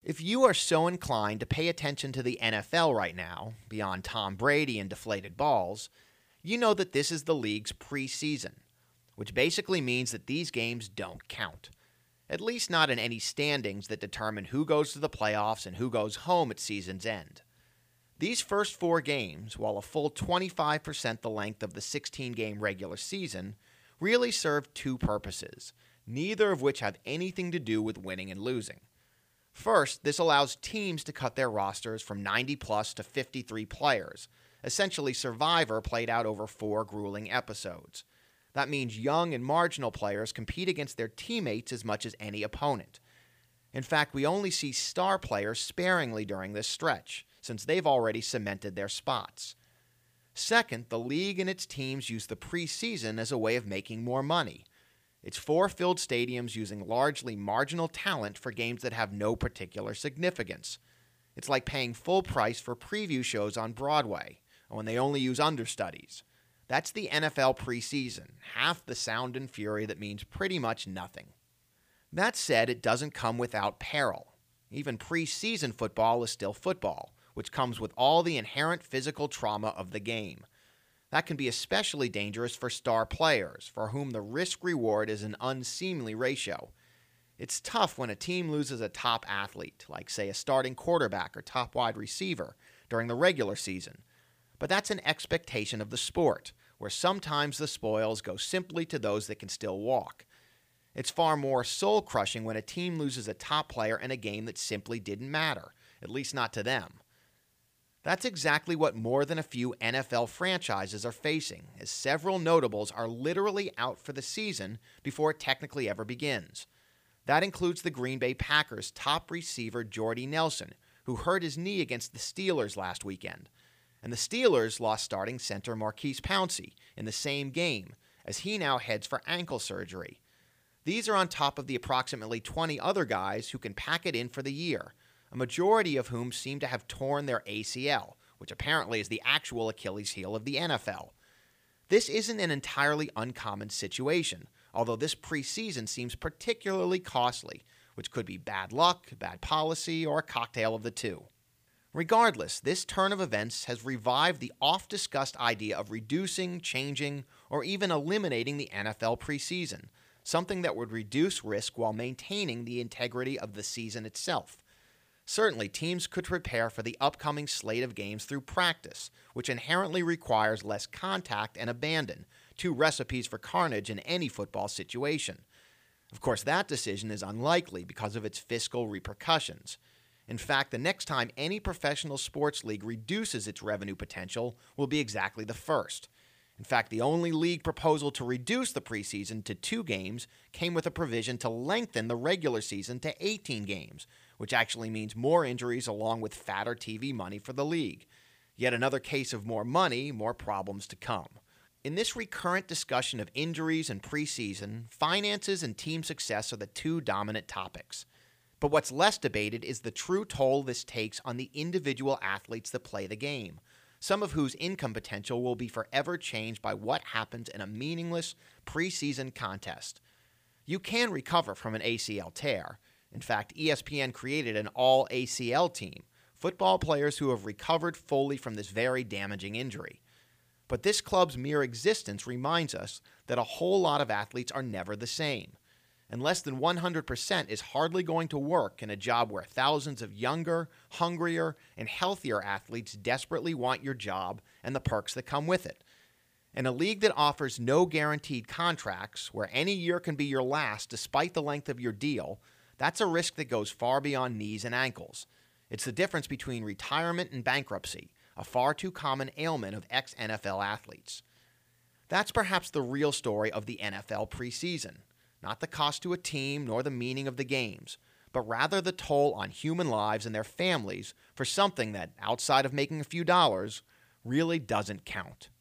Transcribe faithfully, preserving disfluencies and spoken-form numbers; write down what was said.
If you are so inclined to pay attention to the N F L right now, beyond Tom Brady and deflated balls, you know that this is the league's preseason, which basically means that these games don't count. At least not in any standings that determine who goes to the playoffs and who goes home at season's end. These first four games, while a full twenty-five percent the length of the sixteen-game regular season, really serve two purposes, neither of which have anything to do with winning and losing. First, this allows teams to cut their rosters from ninety plus to fifty-three players, essentially Survivor played out over four grueling episodes. That means young and marginal players compete against their teammates as much as any opponent. In fact, we only see star players sparingly during this stretch, since they've already cemented their spots. Second, the league and its teams use the preseason as a way of making more money. It's four filled stadiums using largely marginal talent for games that have no particular significance. It's like paying full price for preview shows on Broadway, when they only use understudies. That's the N F L preseason, half the sound and fury that means pretty much nothing. That said, it doesn't come without peril. Even preseason football is still football, which comes with all the inherent physical trauma of the game. That can be especially dangerous for star players, for whom the risk-reward is an unseemly ratio. It's tough when a team loses a top athlete, like, say, a starting quarterback or top wide receiver, during the regular season. But that's an expectation of the sport, where sometimes the spoils go simply to those that can still walk. It's far more soul-crushing when a team loses a top player in a game that simply didn't matter, at least not to them. That's exactly what more than a few N F L franchises are facing, as several notables are literally out for the season before it technically ever begins. That includes the Green Bay Packers' top receiver Jordy Nelson, who hurt his knee against the Steelers last weekend. And the Steelers lost starting center Maurkice Pouncey in the same game, as he now heads for ankle surgery. These are on top of the approximately twenty other guys who can pack it in for the year, a majority of whom seem to have torn their A C L, which apparently is the actual Achilles heel of the N F L. This isn't an entirely uncommon situation, although this preseason seems particularly costly, which could be bad luck, bad policy, or a cocktail of the two. Regardless, this turn of events has revived the oft-discussed idea of reducing, changing, or even eliminating the N F L preseason, something that would reduce risk while maintaining the integrity of the season itself. Certainly, teams could prepare for the upcoming slate of games through practice, which inherently requires less contact and abandon, two recipes for carnage in any football situation. Of course, that decision is unlikely because of its fiscal repercussions. In fact, the next time any professional sports league reduces its revenue potential will be exactly the first. In fact, the only league proposal to reduce the preseason to two games came with a provision to lengthen the regular season to eighteen games, which actually means more injuries along with fatter T V money for the league. Yet another case of more money, more problems to come. In this recurrent discussion of injuries and preseason, finances and team success are the two dominant topics. But what's less debated is the true toll this takes on the individual athletes that play the game, some of whose income potential will be forever changed by what happens in a meaningless preseason contest. You can recover from an A C L tear. In fact, E S P N created an all-A C L team, football players who have recovered fully from this very damaging injury. But this club's mere existence reminds us that a whole lot of athletes are never the same. And less than one hundred percent is hardly going to work in a job where thousands of younger, hungrier, and healthier athletes desperately want your job and the perks that come with it. In a league that offers no guaranteed contracts, where any year can be your last despite the length of your deal, that's a risk that goes far beyond knees and ankles. It's the difference between retirement and bankruptcy, a far too common ailment of ex-N F L athletes. That's perhaps the real story of the N F L preseason. Not the cost to a team nor the meaning of the games, but rather the toll on human lives and their families for something that, outside of making a few dollars, really doesn't count.